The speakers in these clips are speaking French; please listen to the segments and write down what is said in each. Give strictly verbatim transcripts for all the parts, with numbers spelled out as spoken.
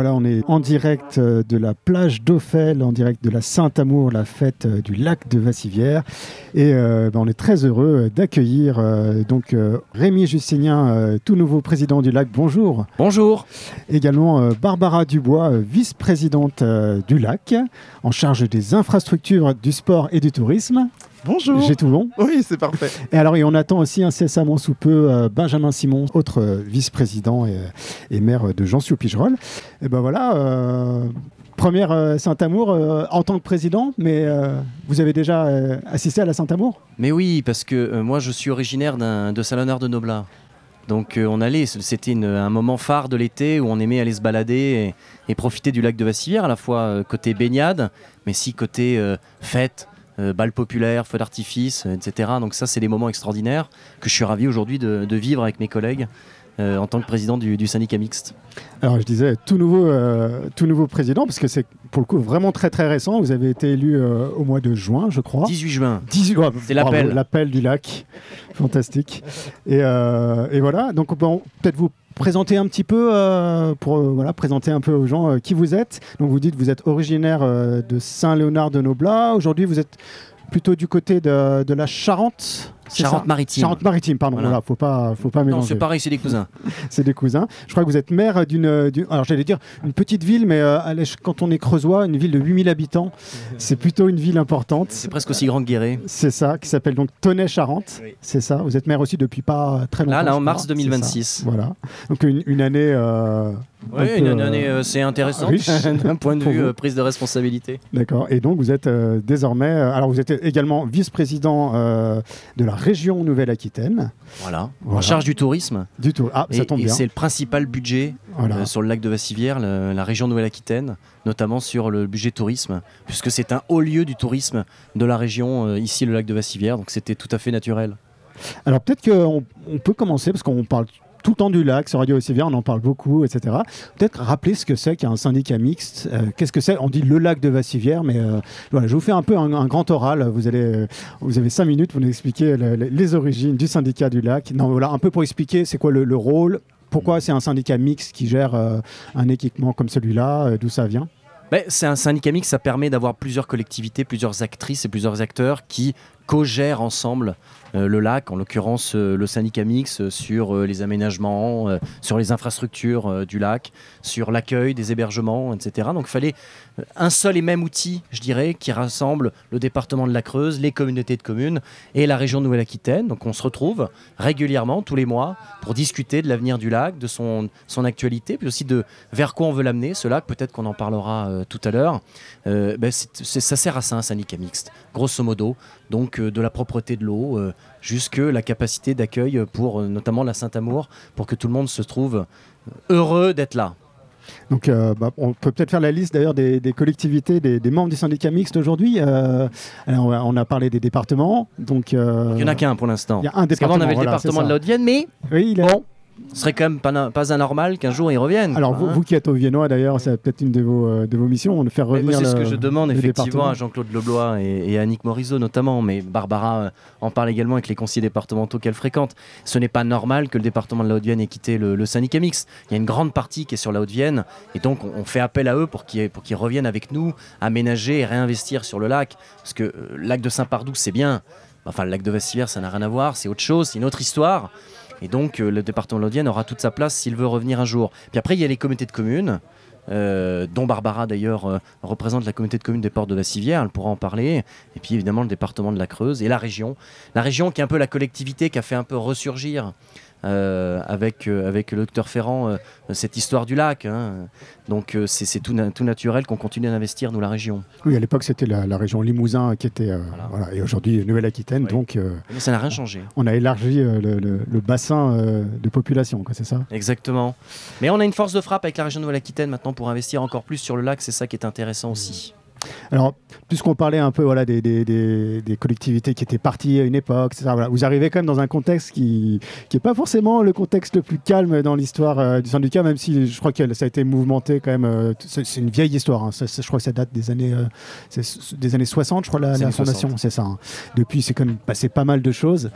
voilà, on est en direct de la plage d'Auffel, en direct de la Saint-Amour, la fête du lac de Vassivière. Et euh, ben, on est très heureux d'accueillir euh, donc euh, Rémi Justinien, euh, tout nouveau président du lac. Bonjour. Bonjour. Également euh, Barbara Dubois, euh, vice-présidente euh, du lac, en charge des infrastructures, du sport et du tourisme. Bonjour. J'ai tout bon. Oui, c'est parfait. Et alors, et on attend aussi incessamment sous peu euh, Benjamin Simon, autre euh, vice-président et, et maire de Jean-Sioux-Pigerolles. Et ben voilà, euh, première euh, Saint-Amour euh, en tant que président, mais euh, vous avez déjà euh, assisté à la Saint-Amour ? Mais oui, parce que euh, moi je suis originaire d'un, de Salonneur de Noblat. Donc euh, on allait, c'était une, un moment phare de l'été où on aimait aller se balader et, et profiter du lac de Vassivière, à la fois euh, côté baignade, mais aussi côté euh, fête. Euh, balles populaires, feux d'artifice, euh, et cetera. Donc ça, c'est des moments extraordinaires que je suis ravi aujourd'hui de, de vivre avec mes collègues euh, en tant que président du, du syndicat mixte. Alors je disais tout nouveau, euh, tout nouveau président, parce que c'est pour le coup vraiment très très récent. Vous avez été élu euh, au mois de juin, je crois. dix-huit juin. dix-huit, ouais, c'est bravo, l'appel. L'appel du lac. Fantastique. Et, euh, et voilà, donc bon, peut-être vous présenter un petit peu, euh, pour euh, voilà, présenter un peu aux gens euh, qui vous êtes. Donc vous dites que vous êtes originaire euh, de Saint-Léonard-de-Noblat. Aujourd'hui, vous êtes plutôt du côté de, de la Charente. Charente-Maritime. Charente-Maritime, pardon. Voilà. Voilà, faut pas, faut pas mélanger. Non, c'est pareil, c'est des cousins. C'est des cousins. Je crois que vous êtes maire d'une, d'une alors j'allais dire une petite ville, mais euh, quand on est creusois, une ville de huit mille habitants, c'est plutôt une ville importante. C'est presque aussi grand que Guéret. C'est ça, qui s'appelle donc Tonnay-Charente. Oui. C'est ça. Vous êtes maire aussi depuis pas très longtemps. Là, là en mars deux mille vingt-six. Voilà. Donc une, une année. Euh, oui, peu, une année, euh, c'est intéressant d'un point de vue euh, prise de responsabilité. D'accord. Et donc vous êtes euh, désormais, euh, alors vous êtes également vice-président euh, de la région Nouvelle-Aquitaine. Voilà. voilà. En charge du tourisme. Du tout. Ah, et, ça tombe et bien. c'est le principal budget voilà. euh, sur le lac de Vassivière, le, la région Nouvelle-Aquitaine, notamment sur le budget tourisme, puisque c'est un haut lieu du tourisme de la région, euh, ici le lac de Vassivière, donc c'était tout à fait naturel. Alors peut-être qu'on on peut commencer, parce qu'on parle tout le temps du lac, sur Radio Vassivière, on en parle beaucoup, et cetera. Peut-être rappeler ce que c'est qu'un syndicat mixte. Euh, qu'est-ce que c'est ? On dit le lac de Vassivière, mais euh, voilà, je vous fais un peu un, un grand oral. Vous, allez, euh, vous avez cinq minutes pour nous expliquer le, le, les origines du syndicat du lac. Non, voilà, un peu pour expliquer c'est quoi le, le rôle, pourquoi c'est un syndicat mixte qui gère euh, un équipement comme celui-là, euh, d'où ça vient. Ben, c'est un syndicat mixte, ça permet d'avoir plusieurs collectivités, plusieurs actrices et plusieurs acteurs qui co-gèrent ensemble euh, le lac, en l'occurrence euh, le syndicat mixte, euh, sur euh, les aménagements, euh, sur les infrastructures euh, du lac, sur l'accueil des hébergements, et cetera. Donc il fallait euh, un seul et même outil, je dirais, qui rassemble le département de la Creuse, les communautés de communes et la région Nouvelle-Aquitaine. Donc on se retrouve régulièrement, tous les mois, pour discuter de l'avenir du lac, de son, son actualité, puis aussi de vers quoi on veut l'amener, ce lac, peut-être qu'on en parlera euh, tout à l'heure. Euh, ben c'est, c'est, ça sert à ça, un syndicat mixte, grosso modo. Donc euh, de la propreté de l'eau euh, jusque la capacité d'accueil pour euh, notamment la Saint-Amour, pour que tout le monde se trouve heureux d'être là. Donc euh, bah, on peut peut-être faire la liste d'ailleurs des, des collectivités, des, des membres du syndicat mixte aujourd'hui. Euh, alors, on a parlé des départements. Donc, euh, il n'y en a qu'un pour l'instant. Il y a un département. Parce qu'avant on avait voilà, le département de la Haute-Vienne, mais oui, il est... bon, ce serait quand même pas, pas anormal qu'un jour ils reviennent. Alors, vous, hein. vous qui êtes au Viennois d'ailleurs, c'est peut-être une de vos, euh, de vos missions, de faire revenir. C'est le, ce que je demande effectivement à département. Jean-Claude Leblois et, et à Annick Morisot notamment, mais Barbara euh, en parle également avec les conseillers départementaux qu'elle fréquente. Ce n'est pas normal que le département de la Haute-Vienne ait quitté le, le syndicat mixte. Il y a une grande partie qui est sur la Haute-Vienne et donc on, on fait appel à eux pour qu'ils, pour qu'ils reviennent avec nous, aménager et réinvestir sur le lac. Parce que euh, le lac de Saint-Pardoux, c'est bien. Enfin, le lac de Vassivière, ça n'a rien à voir, c'est autre chose, c'est une autre histoire. Et donc, euh, le département de l'Haute-Vienne aura toute sa place s'il veut revenir un jour. Puis après, il y a les communautés de communes, euh, dont Barbara, d'ailleurs, euh, représente la communauté de communes des Portes de Vassivière, elle pourra en parler. Et puis, évidemment, le département de la Creuse et la région. La région qui est un peu la collectivité qui a fait un peu ressurgir euh, avec, euh, avec le docteur Ferrand euh, cette histoire du lac. Hein. Donc, euh, c'est, c'est tout, na- tout naturel qu'on continue d'investir, nous, la région. Oui, à l'époque, c'était la, la région Limousin qui était... Euh, voilà. Voilà. Et aujourd'hui, Nouvelle-Aquitaine, Oui. donc... Euh, Mais ça n'a rien changé. On a élargi euh, le, le, le bassin euh, de population, quoi, c'est ça ? Exactement. Mais on a une force de frappe avec la région de Nouvelle-Aquitaine maintenant pour investir encore plus sur le lac, c'est ça qui est intéressant aussi. Alors, puisqu'on parlait un peu voilà, des, des, des, des collectivités qui étaient parties à une époque, et cetera, voilà, vous arrivez quand même dans un contexte qui n'est pas forcément le contexte le plus calme dans l'histoire euh, du syndicat, même si je crois que ça a été mouvementé quand même. Euh, c'est, c'est une vieille histoire, hein, ça, ça, je crois que ça date des années, euh, c'est des années soixante, je crois, la, la fondation, c'est ça. Hein. Depuis, c'est quand même passé pas mal de choses.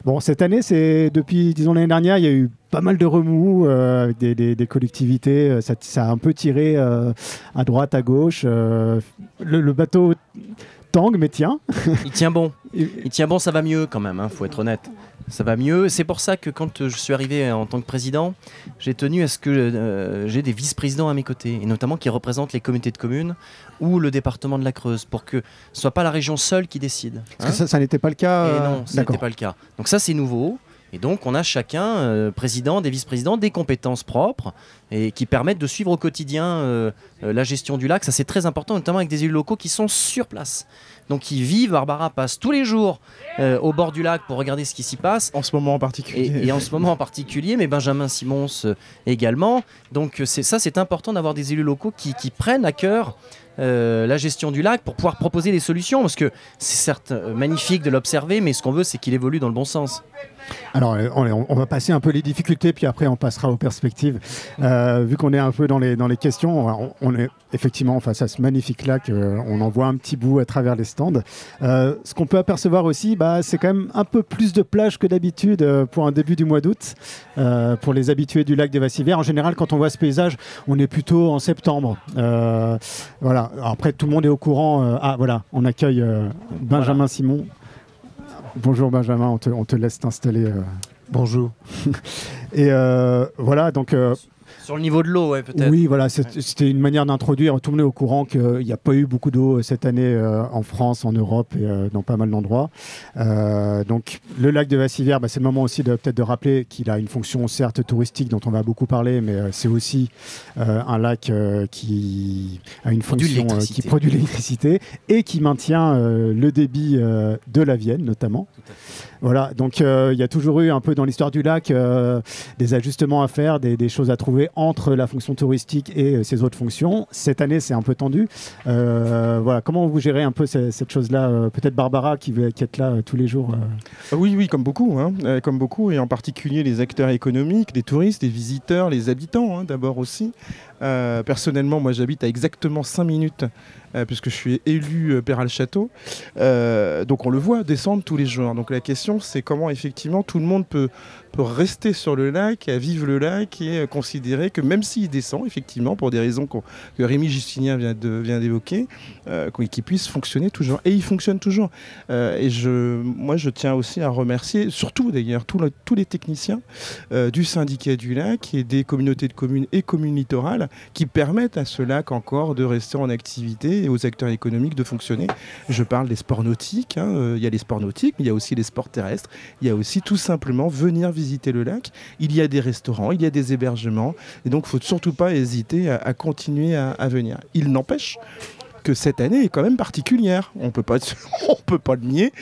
Bon, cette année, c'est depuis, disons, l'année dernière, il y a eu pas mal de remous euh, avec des, des, des collectivités. Ça, ça a un peu tiré euh, à droite, à gauche. Euh, le, le bateau tangue, mais tient. Il tient bon. Il tient bon, ça va mieux quand même, hein, faut être honnête. Ça va mieux. C'est pour ça que quand je suis arrivé en tant que président, j'ai tenu à ce que euh, j'ai des vice-présidents à mes côtés, et notamment qui représentent les communautés de communes ou le département de la Creuse, pour que ce soit pas la région seule qui décide. Parce hein que ça, ça n'était pas le cas. Et non, ça n'était pas le cas. Donc ça, c'est nouveau. Et donc, on a chacun, euh, président, des vice-présidents, des compétences propres et qui permettent de suivre au quotidien euh, euh, la gestion du lac. Ça, c'est très important, notamment avec des élus locaux qui sont sur place. Donc, ils vivent. Barbara passe tous les jours euh, au bord du lac pour regarder ce qui s'y passe. En ce moment en particulier. Et, et en ce moment en particulier, mais Benjamin Simons euh, également. Donc, c'est, ça, c'est important d'avoir des élus locaux qui, qui prennent à cœur Euh, la gestion du lac pour pouvoir proposer des solutions, parce que c'est certes euh, magnifique de l'observer, mais ce qu'on veut, c'est qu'il évolue dans le bon sens. Alors, on, on va passer un peu les difficultés, puis après on passera aux perspectives. Euh, vu qu'on est un peu dans les, dans les questions, on, on est effectivement face à ce magnifique lac, euh, on en voit un petit bout à travers les stands. Euh, ce qu'on peut apercevoir aussi, bah, c'est quand même un peu plus de plage que d'habitude euh, pour un début du mois d'août. Euh, pour les habitués du lac des Vassivières, en général, quand on voit ce paysage, on est plutôt en septembre. Euh, voilà. Alors après, tout le monde est au courant. Euh, ah, voilà, on accueille euh, Benjamin voilà. Simon. Bonjour Benjamin, on te, on te laisse t'installer. Euh... Bonjour. Et euh, voilà, donc... Euh, Sur le niveau de l'eau, ouais, peut-être. Oui, voilà, c'est, ouais. C'était une manière d'introduire. Tout le monde est au courant qu'il n'y a pas eu beaucoup d'eau cette année euh, en France, en Europe et euh, dans pas mal d'endroits. Euh, donc, le lac de Vassivières, bah, c'est le moment aussi de, peut-être de rappeler qu'il a une fonction certes touristique dont on va beaucoup parler, mais euh, c'est aussi euh, un lac euh, qui a une fonction euh, qui produit l'électricité et qui maintient euh, le débit euh, de la Vienne, notamment. Voilà, donc il euh, y a toujours eu un peu dans l'histoire du lac euh, des ajustements à faire, des, des choses à trouver entre la fonction touristique et euh, ses autres fonctions. Cette année, c'est un peu tendu. Euh, voilà, comment vous gérez un peu cette, cette chose-là euh, peut-être Barbara qui, qui est là euh, tous les jours euh... Oui, oui, comme beaucoup, hein, euh, comme beaucoup, et en particulier les acteurs économiques, les touristes, les visiteurs, les habitants, hein, d'abord aussi. Euh, personnellement, moi, j'habite à exactement cinq minutes. Euh, puisque je suis élu euh, Péral-Château. Euh, donc on le voit descendre tous les jours. Donc la question, c'est comment effectivement tout le monde peut, peut rester sur le lac, à vivre le lac et euh, considérer que même s'il descend, effectivement, pour des raisons qu'on, que Rémi Justinien vient, de, vient d'évoquer, euh, qu'il puisse fonctionner toujours. Et il fonctionne toujours. Euh, et je, moi, je tiens aussi à remercier, surtout d'ailleurs, tout le, tous les techniciens euh, du syndicat du lac et des communautés de communes et communes littorales qui permettent à ce lac encore de rester en activité et aux acteurs économiques de fonctionner. Je parle des sports nautiques, hein. euh, il y a les sports nautiques, mais il y a aussi les sports terrestres, il y a aussi tout simplement venir visiter le lac, il y a des restaurants, il y a des hébergements, et donc il ne faut surtout pas hésiter à, à continuer à, à venir. Il n'empêche que cette année est quand même particulière. On peut pas, on peut pas le nier.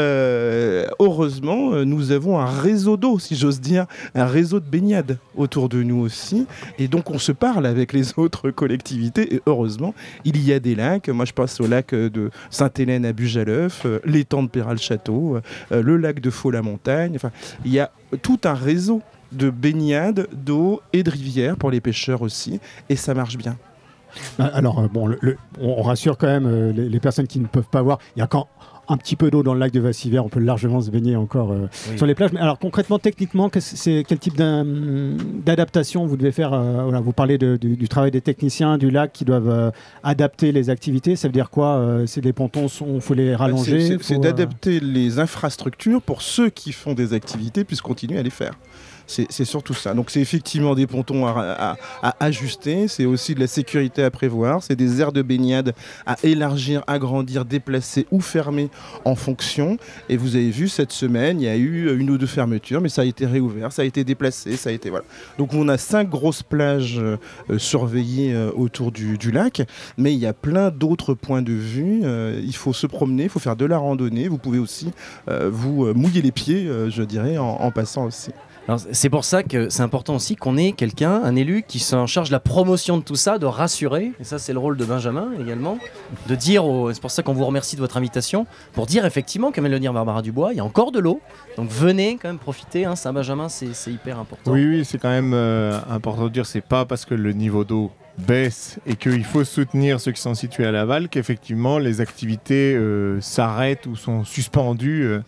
Euh, heureusement, nous avons un réseau d'eau, si j'ose dire, un réseau de baignade autour de nous aussi. Et donc, on se parle avec les autres collectivités. Et heureusement, il y a des lacs. Moi, je passe au lac de Sainte-Hélène à Bugaleuf, l'étang de Péral-Château, le lac de Faux-la-Montagne. Enfin, il y a tout un réseau de baignade, d'eau et de rivières pour les pêcheurs aussi. Et ça marche bien. Alors, euh, bon, le, le, on rassure quand même euh, les, les personnes qui ne peuvent pas voir. Il y a quand un petit peu d'eau dans le lac de Vassivières, on peut largement se baigner encore euh, oui. sur les plages. Mais alors, concrètement, techniquement, c'est, quel type d'adaptation vous devez faire euh, voilà, vous parlez de, du, du travail des techniciens du lac qui doivent euh, adapter les activités. Ça veut dire quoi euh, c'est les pontons, il faut les rallonger C'est, c'est, faut, c'est d'adapter euh... les infrastructures pour ceux qui font des activités puissent continuer à les faire. C'est, c'est surtout ça. Donc c'est effectivement des pontons à, à, à ajuster, c'est aussi de la sécurité à prévoir, c'est des aires de baignade à élargir, agrandir, déplacer ou fermer en fonction. Et vous avez vu cette semaine, il y a eu une ou deux fermetures, mais ça a été réouvert, ça a été déplacé, ça a été voilà. Donc on a cinq grosses plages euh, surveillées euh, autour du, du lac, mais il y a plein d'autres points de vue. Euh, il faut se promener, il faut faire de la randonnée. Vous pouvez aussi euh, vous euh, mouiller les pieds, euh, je dirais, en, en passant aussi. Alors, c'est pour ça que c'est important aussi qu'on ait quelqu'un, un élu, qui s'en charge de la promotion de tout ça, de rassurer, et ça c'est le rôle de Benjamin également, de dire, aux... c'est pour ça qu'on vous remercie de votre invitation, pour dire effectivement, comme vient de le dire Barbara Dubois, il y a encore de l'eau, donc venez quand même profiter, hein, Saint-Benjamin c'est, c'est hyper important. Oui, oui, c'est quand même euh, important de dire, c'est pas parce que le niveau d'eau baisse et qu'il faut soutenir ceux qui sont situés à l'aval qu'effectivement les activités euh, s'arrêtent ou sont suspendues. Euh,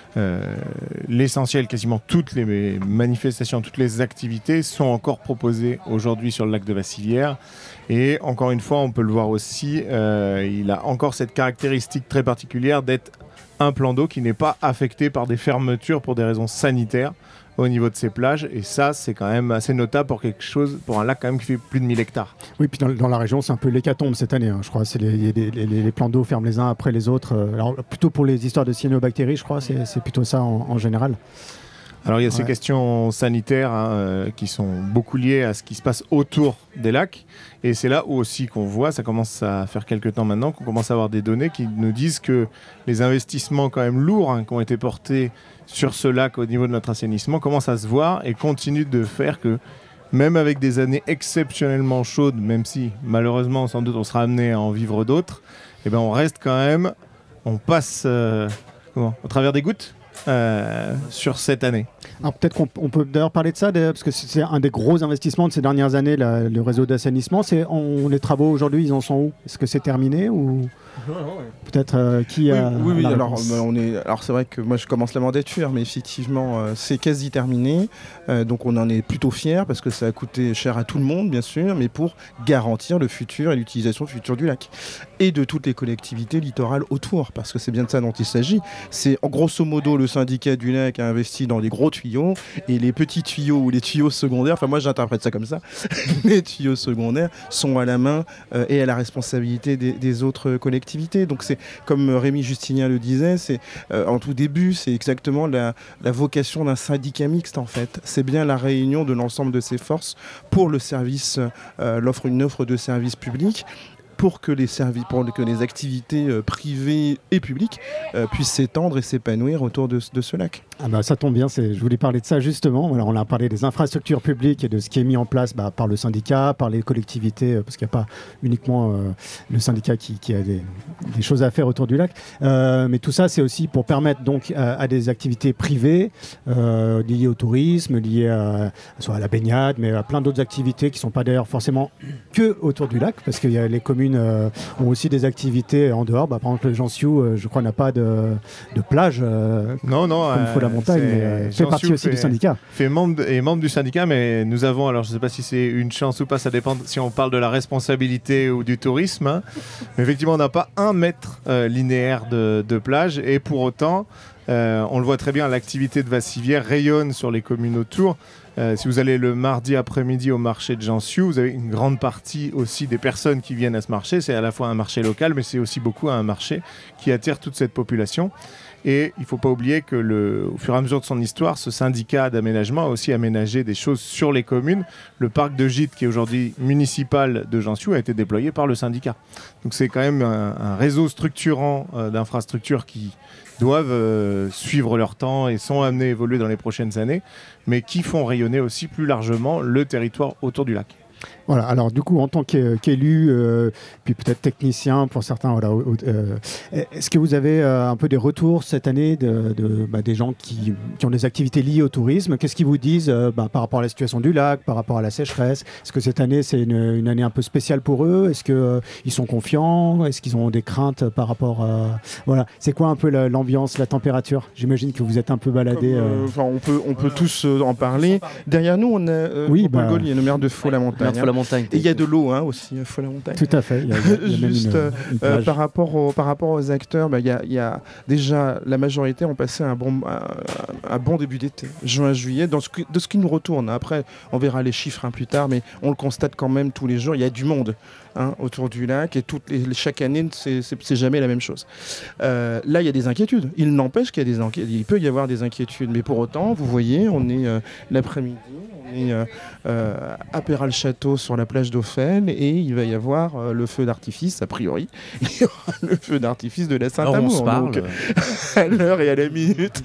euh, l'essentiel, quasiment toutes les manifestations, toutes les activités sont encore proposées aujourd'hui sur le lac de Vassivière. Et encore une fois, on peut le voir aussi, euh, il a encore cette caractéristique très particulière d'être un plan d'eau qui n'est pas affecté par des fermetures pour des raisons sanitaires au niveau de ces plages, et ça c'est quand même assez notable pour quelque chose, pour un lac quand même qui fait plus de mille hectares. Oui, puis dans, dans la région c'est un peu l'hécatombe cette année, hein, je crois. C'est les, les, les, les plans d'eau ferment les uns après les autres. Euh, alors plutôt pour les histoires de cyanobactéries, je crois, c'est, c'est plutôt ça en, en général. Alors il y a Ouais. ces questions sanitaires hein, euh, qui sont beaucoup liées à ce qui se passe autour des lacs, et c'est là où aussi qu'on voit, ça commence à faire quelques temps maintenant, qu'on commence à avoir des données qui nous disent que les investissements quand même lourds hein, qui ont été portés sur ce lac au niveau de notre assainissement commencent à se voir et continuent de faire que même avec des années exceptionnellement chaudes, même si malheureusement sans doute on sera amené à en vivre d'autres, eh ben, on reste quand même, on passe euh, comment, au travers des gouttes Euh, sur cette année. Alors peut-être qu'on on peut d'ailleurs parler de ça, de, parce que c'est un des gros investissements de ces dernières années, la, le réseau d'assainissement. C'est, on, les travaux aujourd'hui, ils en sont où? Est-ce que c'est terminé ou peut-être euh, qui a Oui, oui, oui, la alors, réponse? euh, on est, alors c'est vrai que moi je commence la mandature, mais effectivement euh, c'est quasi terminé, euh, donc on en est plutôt fiers parce que ça a coûté cher à tout le monde bien sûr, mais pour garantir le futur et l'utilisation future du lac et de toutes les collectivités littorales autour, parce que c'est bien de ça dont il s'agit. C'est en grosso modo le syndicat du lac a investi dans des gros tuyaux et les petits tuyaux ou les tuyaux secondaires, enfin moi j'interprète ça comme ça, les tuyaux secondaires sont à la main euh, et à la responsabilité des, des autres collectivités. Donc c'est comme Rémi Justinien le disait, c'est euh, en tout début, c'est exactement la, la vocation d'un syndicat mixte en fait. C'est bien la réunion de l'ensemble de ses forces pour le service, euh, l'offre une offre de service public, pour que les services, pour que les activités euh, privées et publiques euh, puissent s'étendre et s'épanouir autour de, de ce lac. Ah bah, ça tombe bien, c'est, je voulais parler de ça justement. Alors, on a parlé des infrastructures publiques et de ce qui est mis en place bah, par le syndicat, par les collectivités, euh, parce qu'il n'y a pas uniquement euh, le syndicat qui, qui a des, des choses à faire autour du lac. Euh, mais tout ça, c'est aussi pour permettre donc à, à des activités privées euh, liées au tourisme, liées à, soit à la baignade, mais à plein d'autres activités qui ne sont pas d'ailleurs forcément que autour du lac, parce que y a, les communes euh, ont aussi des activités en dehors. Bah, par exemple, le Jansiou, euh, je crois, n'a pas de, de plage. Euh, Non, non. comme il faut la montagne, mais euh, fait partie aussi fait, du syndicat. Fait membre, est membre du syndicat, mais nous avons, alors je ne sais pas si c'est une chance ou pas, ça dépend si on parle de la responsabilité ou du tourisme, hein, mais effectivement on n'a pas un mètre euh, linéaire de, de plage, et pour autant, euh, on le voit très bien, l'activité de Vassivière rayonne sur les communes autour. Euh, si vous allez le mardi après-midi au marché de Jansiou, vous avez une grande partie aussi des personnes qui viennent à ce marché. C'est à la fois un marché local, mais c'est aussi beaucoup un marché qui attire toute cette population. Et il ne faut pas oublier que le, au fur et à mesure de son histoire, ce syndicat d'aménagement a aussi aménagé des choses sur les communes. Le parc de gîtes, qui est aujourd'hui municipal de Jansiou, a été déployé par le syndicat. Donc c'est quand même un, un réseau structurant euh, d'infrastructures qui doivent euh, suivre leur temps et sont amenés à évoluer dans les prochaines années, mais qui font rayonner aussi plus largement le territoire autour du lac. Voilà, alors du coup, en tant qu'élu, euh, puis peut-être technicien pour certains, voilà, euh, est-ce que vous avez euh, un peu des retours cette année de, de, bah, des gens qui, qui ont des activités liées au tourisme? Qu'est-ce qu'ils vous disent euh, bah, par rapport à la situation du lac, par rapport à la sécheresse? Est-ce que cette année, c'est une, une année un peu spéciale pour eux? Est-ce qu'ils euh, sont confiants? Est-ce qu'ils ont des craintes par rapport à... Voilà, c'est quoi un peu la, l'ambiance, la température? J'imagine que vous êtes un peu baladé. Comme, euh, euh... on peut, on peut tous euh, en parler. Derrière nous, on a euh, oui, bah... Gaulle, il y a une mer de Faux-la-Montagne. Montagne. Et il y a de l'eau hein, aussi, il faut la montagne. Tout à fait. Il y a, il y a, il y a Juste même une, une euh, par, rapport au, par rapport aux acteurs, bah, il, y a, il y a déjà la majorité ont passé un bon, un, un bon début d'été, juin-juillet, dans ce qui, de ce qui nous retourne. Après, on verra les chiffres hein, plus tard, mais on le constate quand même tous les jours. Il y a du monde hein, autour du lac et toutes les, chaque année, c'est, c'est, c'est jamais la même chose. Euh, là, il y a des inquiétudes. Il n'empêche qu'il y a des inquiétudes. Il peut y avoir des inquiétudes, mais pour autant, vous voyez, on est euh, l'après-midi. On est euh, euh, à Péral-Château sur la plage d'Ophel et il va y avoir euh, le feu d'artifice, a priori. Il y aura le feu d'artifice de la Saint-Amour. On se parle. Donc, à l'heure et à la minute.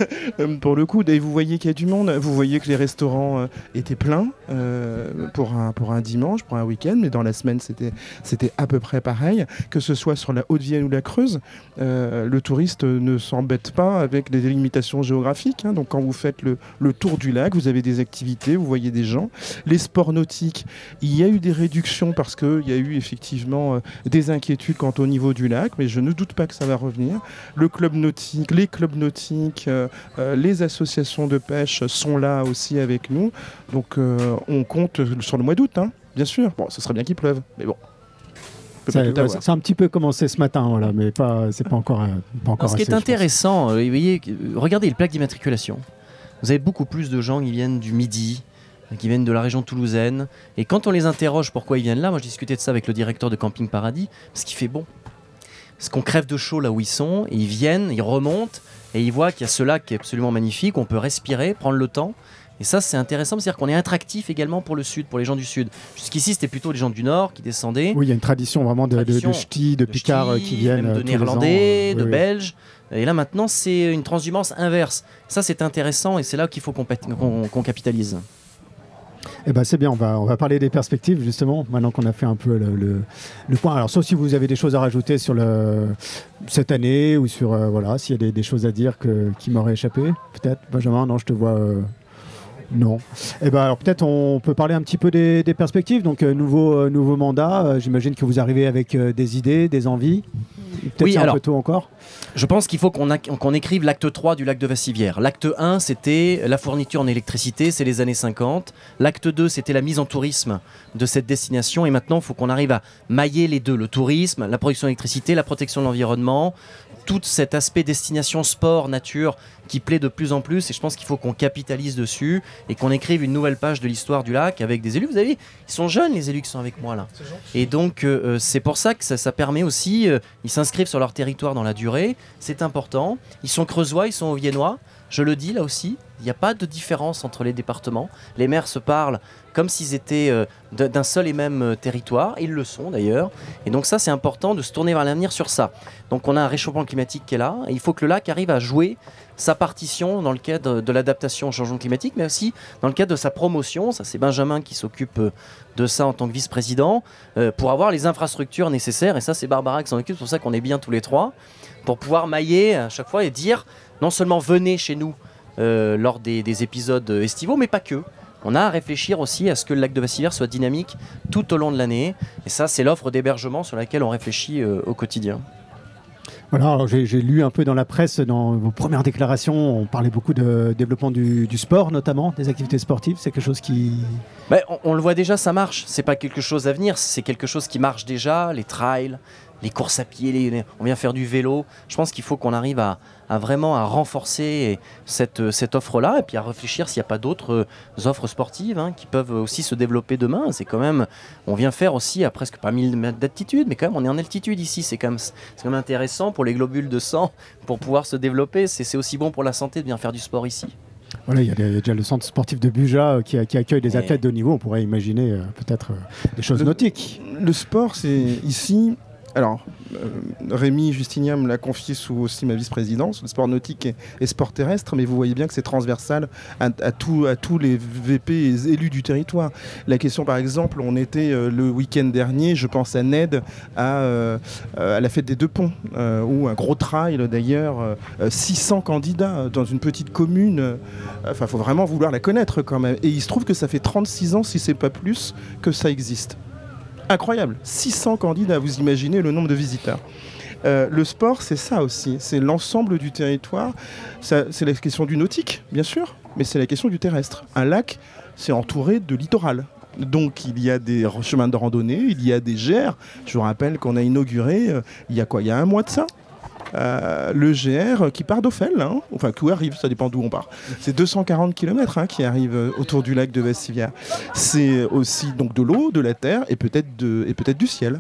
Pour le coup, vous voyez qu'il y a du monde. Vous voyez que les restaurants euh, étaient pleins euh, pour, un, pour un dimanche, pour un week-end, mais dans la semaine, c'était, c'était à peu près pareil. Que ce soit sur la Haute-Vienne ou la Creuse, euh, le touriste ne s'embête pas avec des limitations géographiques. Hein. Donc quand vous faites le, le tour du lac, vous avez des activités, vous voyez des gens. Les sports nautiques, il y a eu des réductions parce qu'il y a eu effectivement euh, des inquiétudes quant au niveau du lac, mais je ne doute pas que ça va revenir. Le club nautique, les clubs nautiques, euh, euh, les associations de pêche sont là aussi avec nous. Donc euh, on compte sur le mois d'août, hein, bien sûr. Bon, ce serait bien qu'il pleuve, mais bon. Ça, ouais, c'est un petit peu commencé ce matin, voilà, mais pas, c'est pas encore, euh, pas encore non, ce assez, qui est intéressant, euh, vous voyez, regardez les plaques d'immatriculation. Vous avez beaucoup plus de gens qui viennent du Midi, qui viennent de la région toulousaine. Et quand on les interroge pourquoi ils viennent là, moi je discutais de ça avec le directeur de Camping Paradis, parce qu'il fait bon. Parce qu'on crève de chaud là où ils sont, et ils viennent, ils remontent, et ils voient qu'il y a ce lac qui est absolument magnifique, on peut respirer, prendre le temps. Et ça, c'est intéressant, c'est-à-dire qu'on est attractif également pour le sud, pour les gens du sud. Jusqu'ici, c'était plutôt les gens du nord qui descendaient. Oui, il y a une tradition vraiment de, tradition de, de ch'tis, de, de picards qui viennent. Même de néerlandais, de oui, belges. Oui. Et là, maintenant, c'est une transhumance inverse. Ça, c'est intéressant et c'est là qu'il faut qu'on, qu'on, qu'on capitalise. Eh ben c'est bien, on va, on va parler des perspectives justement, maintenant qu'on a fait un peu le, le, le point. Alors sauf si vous avez des choses à rajouter sur le, cette année ou sur, euh, voilà, s'il y a des, des choses à dire que, qui m'auraient échappé, peut-être. Benjamin, non, je te vois... Euh, non. Eh ben alors peut-être on peut parler un petit peu des, des perspectives. Donc euh, nouveau, euh, nouveau mandat, euh, j'imagine que vous arrivez avec euh, des idées, des envies. Peut-être oui, c'est alors, un peu tôt encore. Je pense qu'il faut qu'on, a, qu'on écrive l'acte trois du lac de Vassivière. L'acte un, c'était la fourniture en électricité, c'est les années cinquante. L'acte deux, c'était la mise en tourisme de cette destination. Et maintenant, il faut qu'on arrive à mailler les deux. Le tourisme, la production d'électricité, la protection de l'environnement, tout cet aspect destination sport, nature qui plaît de plus en plus. Et je pense qu'il faut qu'on capitalise dessus et qu'on écrive une nouvelle page de l'histoire du lac avec des élus. Vous avez, ils sont jeunes les élus qui sont avec moi là. Et donc, euh, c'est pour ça que ça, ça permet aussi, euh, ils s'inscrivent sur leur territoire dans la durée. C'est important. Ils sont creusois, ils sont auviennois. Je le dis là aussi, il n'y a pas de différence entre les départements. Les maires se parlent comme s'ils étaient euh, d'un seul et même euh, territoire. Ils le sont d'ailleurs. Et donc ça, c'est important de se tourner vers l'avenir sur ça. Donc on a un réchauffement climatique qui est là. Et il faut que le lac arrive à jouer sa partition dans le cadre de l'adaptation au changement climatique, mais aussi dans le cadre de sa promotion. Ça, c'est Benjamin qui s'occupe de ça en tant que vice-président, euh, pour avoir les infrastructures nécessaires. Et ça, c'est Barbara qui s'en occupe. C'est pour ça qu'on est bien tous les trois, pour pouvoir mailler à chaque fois et dire non seulement venez chez nous euh, lors des, des épisodes estivaux, mais pas que. On a à réfléchir aussi à ce que le lac de Vassivière soit dynamique tout au long de l'année. Et ça, c'est l'offre d'hébergement sur laquelle on réfléchit euh, au quotidien. Voilà, alors j'ai, j'ai lu un peu dans la presse, dans vos premières déclarations, on parlait beaucoup de développement du, du sport, notamment des activités sportives. C'est quelque chose qui... Ben, on, on le voit déjà, ça marche. C'est pas quelque chose à venir, c'est quelque chose qui marche déjà. Les trails, les courses à pied, les, les, on vient faire du vélo. Je pense qu'il faut qu'on arrive à, à vraiment à renforcer cette, cette offre-là et puis à réfléchir s'il n'y a pas d'autres offres sportives hein, qui peuvent aussi se développer demain. C'est quand même, on vient faire aussi à presque pas mille mètres d'altitude, mais quand même on est en altitude ici. C'est quand même, c'est quand même intéressant pour les globules de sang pour pouvoir se développer. C'est, c'est aussi bon pour la santé de bien faire du sport ici. Voilà, il y, y a déjà le centre sportif de Buja euh, qui, qui accueille des Mais... athlètes de haut niveau. On pourrait imaginer euh, peut-être euh, des choses le, nautiques. Le sport, c'est ici... Alors, euh, Rémi Justinian me l'a confié sous aussi ma vice-présidence, le sport nautique et, et sport terrestre, mais vous voyez bien que c'est transversal à, à, tout, à tous les V P et élus du territoire. La question, par exemple, on était euh, le week-end dernier, je pense à Ned, à, euh, à la fête des Deux Ponts, euh, où un gros trail d'ailleurs, euh, six cents candidats dans une petite commune. Enfin, il faut vraiment vouloir la connaître quand même. Et il se trouve que ça fait trente-six ans, si c'est pas plus, que ça existe. Incroyable, six cents candidats, vous imaginez le nombre de visiteurs. Euh, le sport, c'est ça aussi, c'est l'ensemble du territoire. Ça, c'est la question du nautique, bien sûr, mais c'est la question du terrestre. Un lac, c'est entouré de littoral. Donc il y a des chemins de randonnée, il y a des G R. Je vous rappelle qu'on a inauguré, euh, il y a quoi, il y a un mois de ça Euh, le G R qui part d'Ophel, hein, enfin qui arrive, ça dépend d'où on part. C'est deux cent quarante kilomètres hein, qui arrivent autour du lac de Vassivière. C'est aussi donc de l'eau, de la terre et peut-être, de, et peut-être du ciel.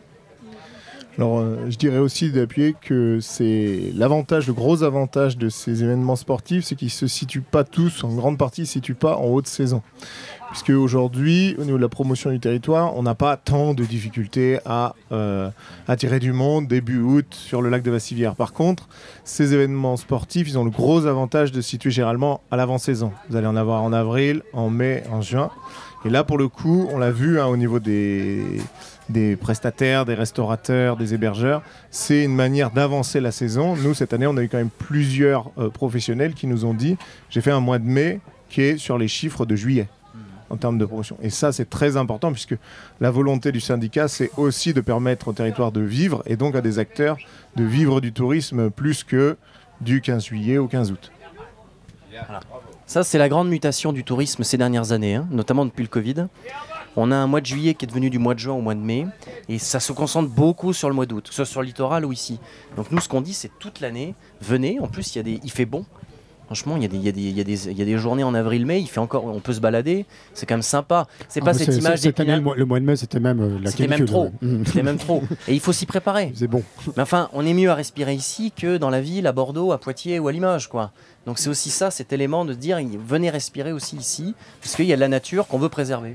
Alors, euh, je dirais aussi d'appuyer que c'est l'avantage, le gros avantage de ces événements sportifs, c'est qu'ils ne se situent pas tous, en grande partie, ils ne se situent pas en haute saison. Puisque aujourd'hui, au niveau de la promotion du territoire, on n'a pas tant de difficultés à euh, attirer du monde début août sur le lac de Vassivière. Par contre, ces événements sportifs, ils ont le gros avantage de se situer généralement à l'avant-saison. Vous allez en avoir en avril, en mai, en juin. Et là, pour le coup, on l'a vu hein, au niveau des, des prestataires, des restaurateurs, des hébergeurs. C'est une manière d'avancer la saison. Nous, cette année, on a eu quand même plusieurs euh, professionnels qui nous ont dit « j'ai fait un mois de mai qui est sur les chiffres de juillet ». En termes de promotion. Et ça, c'est très important puisque la volonté du syndicat, c'est aussi de permettre au territoire de vivre et donc à des acteurs de vivre du tourisme plus que du quinze juillet au quinze août. Voilà. Ça, c'est la grande mutation du tourisme ces dernières années, hein, notamment depuis le Covid. On a un mois de juillet qui est devenu du mois de juin au mois de mai et ça se concentre beaucoup sur le mois d'août, que ce soit sur le littoral ou ici. Donc nous, ce qu'on dit, c'est toute l'année, venez, en plus, il y a des, il fait bon. Franchement, il y, y, y, y, y a des journées en avril-mai, il fait encore, on peut se balader, c'est quand même sympa. C'est ah pas cette image cette année, le mois de mai, c'était même euh, la C'était même trop. Ouais. C'était même trop. Et il faut s'y préparer. C'est bon. Mais enfin, on est mieux à respirer ici que dans la ville, à Bordeaux, à Poitiers ou à Limoges, quoi. Donc c'est aussi ça, cet élément de dire, venez respirer aussi ici, parce qu'il y a de la nature qu'on veut préserver.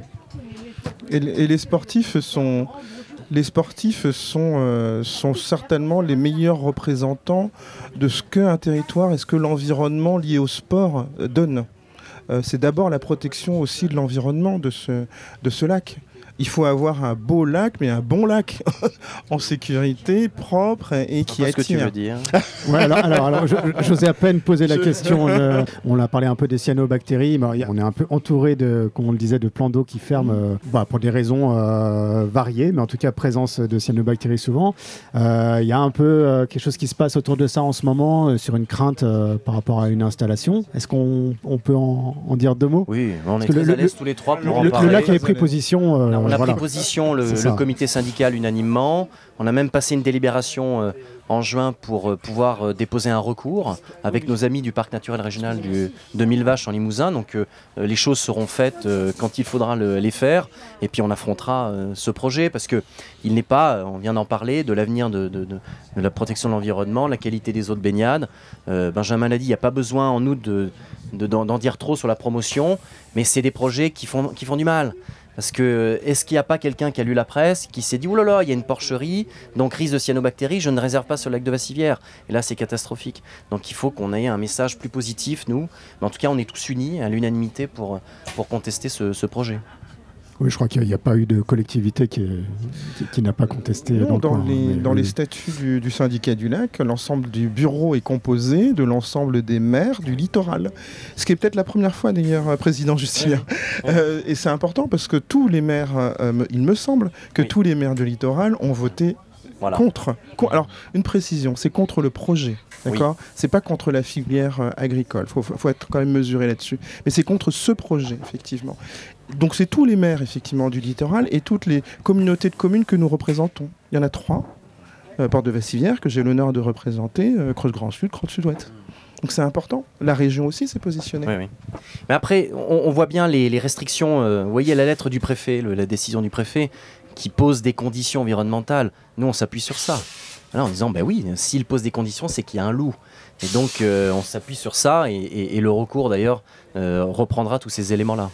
Et, et les sportifs sont... Les sportifs sont, euh, sont certainement les meilleurs représentants de ce qu'un territoire et ce que l'environnement lié au sport euh, donne. Euh, c'est d'abord la protection aussi de l'environnement de ce, de ce lac. Il faut avoir un beau lac, mais un bon lac, en sécurité, propre et qui attire. C'est ce que tu veux dire. Ouais, alors, alors, alors je, j'osais à peine poser la je... question. Euh, on a parlé un peu des cyanobactéries. Mais on est un peu entouré de, comme on le disait, de plans d'eau qui ferment euh, bah, pour des raisons euh, variées, mais en tout cas présence de cyanobactéries souvent. Il euh, y a un peu euh, quelque chose qui se passe autour de ça en ce moment, euh, sur une crainte euh, par rapport à une installation. Est-ce qu'on on peut en, en dire deux mots? Oui, on est très le, à l'aise tous les trois pour le, en parler. Le lac avait pris position. Euh, on a voilà. pris position, le, le comité syndical unanimement. On a même passé une délibération euh, en juin pour euh, pouvoir euh, déposer un recours avec nos amis du parc naturel régional du, de Mille Vaches en Limousin. Donc euh, les choses seront faites euh, quand il faudra le, les faire. Et puis on affrontera euh, ce projet parce qu'il n'est pas, on vient d'en parler, de l'avenir de, de, de, de la protection de l'environnement, la qualité des eaux de baignade. Euh, Benjamin l'a dit, il n'y a pas besoin en août de, de, d'en, d'en dire trop sur la promotion, mais c'est des projets qui font, qui font du mal. Parce que, est-ce qu'il n'y a pas quelqu'un qui a lu la presse, qui s'est dit « Oh là là, il y a une porcherie, donc risque de cyanobactéries, je ne réserve pas sur le lac de Vassivière. » Et là, c'est catastrophique. Donc il faut qu'on ait un message plus positif, nous. Mais en tout cas, on est tous unis à l'unanimité pour, pour contester ce, ce projet. Oui, je crois qu'il n'y a, a pas eu de collectivité qui, est, qui, qui n'a pas contesté. Non, dans dans, le les, coin, dans oui. les statuts du, du syndicat du lac, l'ensemble du bureau est composé de l'ensemble des maires du littoral. Ce qui est peut-être la première fois d'ailleurs, Président Justilien. Oui. Euh, et c'est important parce que tous les maires, euh, il me semble, que oui. tous les maires du littoral ont voté voilà. contre. Con, alors, une précision, c'est contre le projet. D'accord ? Oui. C'est pas contre la filière euh, agricole. Il faut, faut être quand même mesuré là-dessus. Mais c'est contre ce projet, effectivement. Donc c'est tous les maires, effectivement, du littoral et toutes les communautés de communes que nous représentons. Il y en a trois. Euh, Porte de Vassivière, que j'ai l'honneur de représenter, euh, Creuse Grand Sud, Creuse Sud-Ouest. Donc c'est important. La région aussi s'est positionnée. Oui, oui. Mais après, on, on voit bien les, les restrictions. Euh, vous voyez la lettre du préfet, le, la décision du préfet, qui pose des conditions environnementales. Nous, on s'appuie sur ça. Alors, en disant, ben oui, s'il pose des conditions, c'est qu'il y a un loup. Et donc, euh, on s'appuie sur ça, et, et, et le recours, d'ailleurs, euh, reprendra tous ces éléments-là.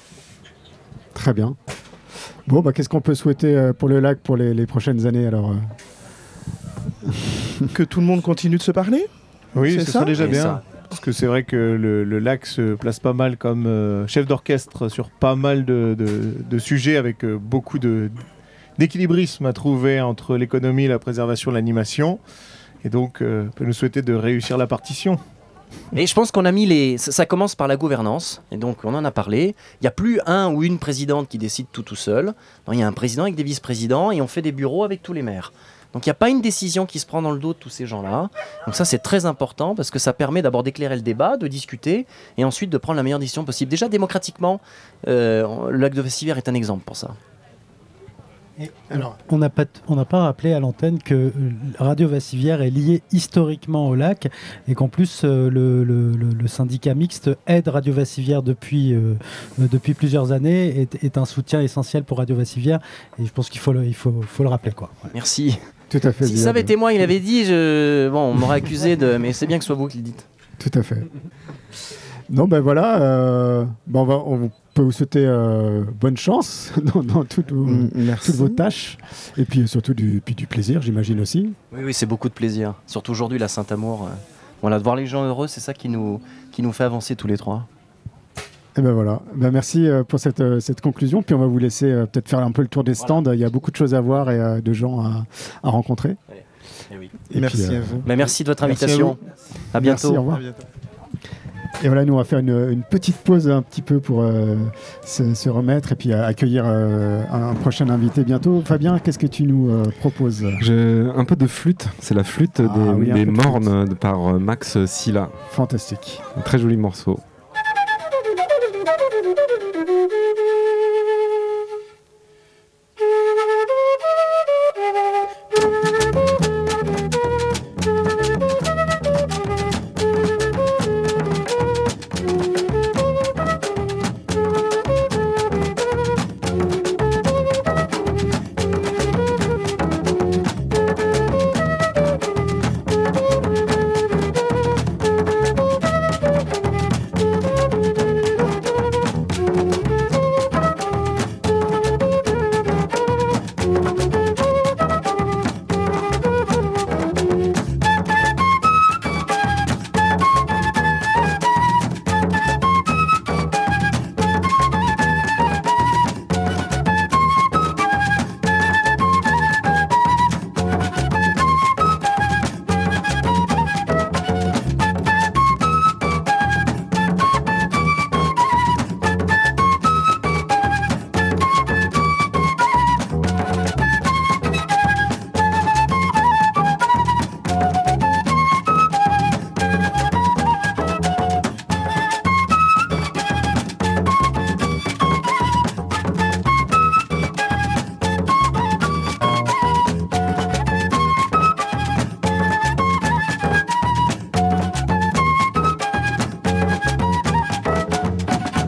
Très bien. Bon, bah, qu'est-ce qu'on peut souhaiter euh, pour le lac pour les, les prochaines années, alors euh... Que tout le monde continue de se parler ? Oui, c'est ce ça serait déjà et bien. Ça. Parce que c'est vrai que le, le lac se place pas mal comme euh, chef d'orchestre sur pas mal de, de, de sujets, avec euh, beaucoup de... d'équilibrisme à trouver entre l'économie, la préservation, l'animation. Et donc, euh, on peut nous souhaiter de réussir la partition. Et je pense qu'on a mis les... Ça commence par la gouvernance, et donc on en a parlé. Il n'y a plus un ou une présidente qui décide tout tout seul. Non, il y a un président avec des vice-présidents, et on fait des bureaux avec tous les maires. Donc il n'y a pas une décision qui se prend dans le dos de tous ces gens-là. Donc ça, c'est très important, parce que ça permet d'abord d'éclairer le débat, de discuter, et ensuite de prendre la meilleure décision possible. Déjà, démocratiquement, euh, le lac de Vassivière est un exemple pour ça. Et alors, on n'a pas, on n'a pas rappelé à l'antenne que Radio Vassivière est lié historiquement au lac et qu'en plus euh, le, le, le, le syndicat mixte aide Radio Vassivière depuis, euh, depuis plusieurs années, est, est un soutien essentiel pour Radio Vassivière et je pense qu'il faut le, il faut, faut le rappeler, quoi. Ouais. Merci. Tout à fait. Si ça avait été moi, il avait dit, je... bon, on m'aurait accusé de... Mais c'est bien que ce soit vous qui le dites. Tout à fait. Non, ben voilà, euh, ben on, va, on peut vous souhaiter euh, bonne chance dans, dans toutes, vos, toutes vos tâches. Et puis surtout du, puis du plaisir, j'imagine aussi. Oui, oui, c'est beaucoup de plaisir. Surtout aujourd'hui, la Saint-Amour. Euh, voilà, de voir les gens heureux, c'est ça qui nous, qui nous fait avancer tous les trois. Et ben voilà. Ben merci euh, pour cette, euh, cette conclusion. Puis on va vous laisser euh, peut-être faire un peu le tour des stands. Voilà. Il y a beaucoup de choses à voir et euh, de gens à, à rencontrer. Ouais. Et oui. Et merci puis, euh, à vous. Bah, merci de votre invitation. À, à bientôt. Merci, au revoir. À bientôt. Et voilà, nous on va faire une, une petite pause un petit peu pour euh, se, se remettre et puis euh, accueillir euh, un prochain invité bientôt. Fabien, qu'est-ce que tu nous euh, proposes ? Je, un peu de flûte, c'est la flûte Ah, des, oui, des de mornes flûte. de, par euh, Max Silla. Fantastique. Un très joli morceau. Thank you.